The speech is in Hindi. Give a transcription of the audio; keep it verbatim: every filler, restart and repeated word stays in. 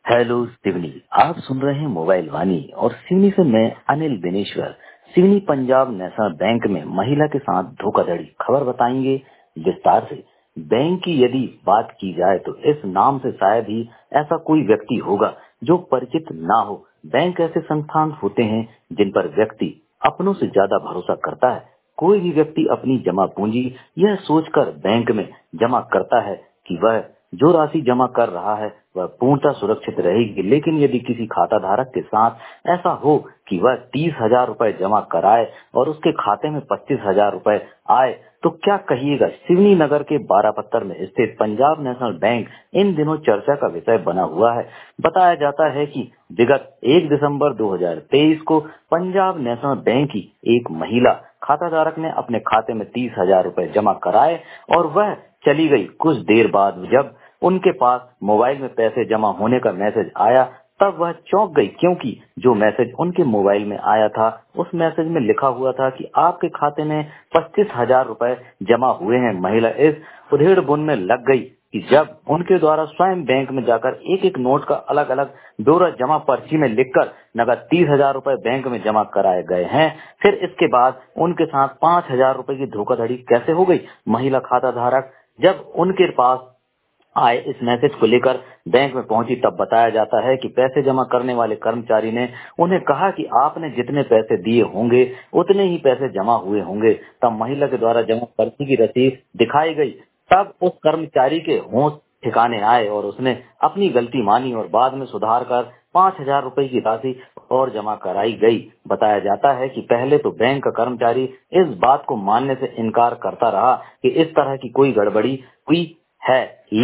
हेलो सिवनी। आप सुन रहे हैं मोबाइल वाणी और सिवनी से मैं अनिल दिनेश्वर। सिवनी पंजाब नेशनल बैंक में महिला के साथ धोखाधड़ी खबर बताएंगे विस्तार से। बैंक की यदि बात की जाए तो इस नाम से शायद ही ऐसा कोई व्यक्ति होगा जो परिचित ना हो। बैंक ऐसे संस्थान होते हैं जिन पर व्यक्ति अपनों से ज्यादा भरोसा करता है। कोई भी व्यक्ति अपनी जमा पूंजी यह सोचकर बैंक में जमा करता है कि वह जो राशि जमा कर रहा है वह पूर्णतः सुरक्षित रहेगी, लेकिन यदि किसी खाता धारक के साथ ऐसा हो कि वह तीस हजार रूपए जमा कराए और उसके खाते में पच्चीस हजार रूपए आए तो क्या कहिएगा। सिवनी नगर के बारापत्तर में स्थित पंजाब नेशनल बैंक इन दिनों चर्चा का विषय बना हुआ है। बताया जाता है कि विगत एक दिसंबर दो हजार तेईस को पंजाब नेशनल बैंक की एक महिला खाता धारक ने अपने खाते में तीस हजार रूपए जमा कराए और वह चली गई। कुछ देर बाद जब उनके पास मोबाइल में पैसे जमा होने का मैसेज आया तब वह चौंक गई, क्योंकि जो मैसेज उनके मोबाइल में आया था उस मैसेज में लिखा हुआ था कि आपके खाते में पच्चीस हजार रूपए जमा हुए हैं। महिला इस उधेड़ बुन में लग गई कि जब उनके द्वारा स्वयं बैंक में जाकर एक एक नोट का अलग अलग ब्यौरा जमा पर्ची में लिखकर नगद तीस हजार रूपए बैंक में जमा कराए गए हैं, फिर इसके बाद उनके साथ पांच हजार रूपए की धोखाधड़ी कैसे हो गई। महिला खाता धारक जब उनके पास आए इस मैसेज को लेकर बैंक में पहुंची तब बताया जाता है कि पैसे जमा करने वाले कर्मचारी ने उन्हें कहा कि आपने जितने पैसे दिए होंगे उतने ही पैसे जमा हुए होंगे। तब महिला के द्वारा जमा पर्ची की रसीद दिखाई गई। तब उस कर्मचारी के होश ठिकाने आए और उसने अपनी गलती मानी और बाद में सुधार कर पांच हजार रूपए की राशि और जमा कराई गई। बताया जाता है कि पहले तो बैंक का कर्मचारी इस बात को मानने से इनकार करता रहा कि इस तरह की कोई गड़बड़ी हुई है।